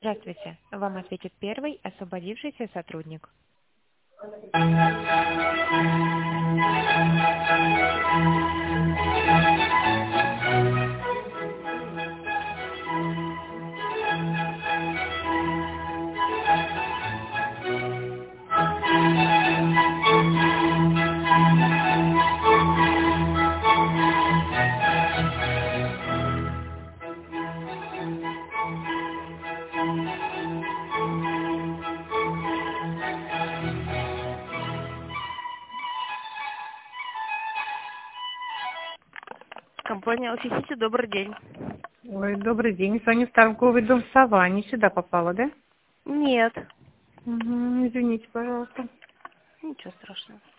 Здравствуйте. Вам ответит первый освободившийся сотрудник. Компания «Офисити», добрый день. Ой, добрый день. С вами в торговый дом «Сова». Не сюда попала, да? Нет. Угу, извините, пожалуйста. Ничего страшного.